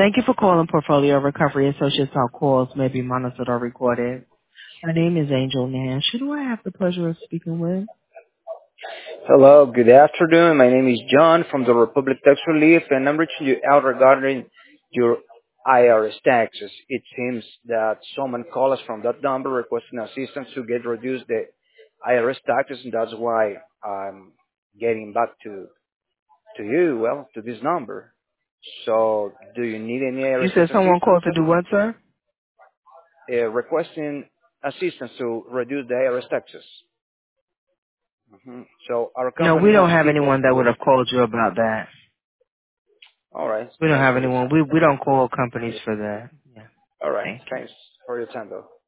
Thank you for calling Portfolio Recovery Associates. Our calls may be monitored or recorded. My name is Angel Nash. Who do I have the pleasure of speaking with? Hello, good afternoon. My name is John from the Republic Tax Relief, and I'm reaching you out regarding your IRS taxes. It seems that someone called us from that number requesting assistance to get reduced the IRS taxes, and that's why I'm getting back to you, well, to this number. So, do you need any You IRS said tax someone assistance? called to do what, sir? Requesting assistance to reduce the IRS taxes. So, our No, company we has don't have people anyone that would who, have called you about that. all right, We don't thanks have for your anyone. time. We don't call companies for that. Yeah. All right. Thank you. Thanks for your time, though.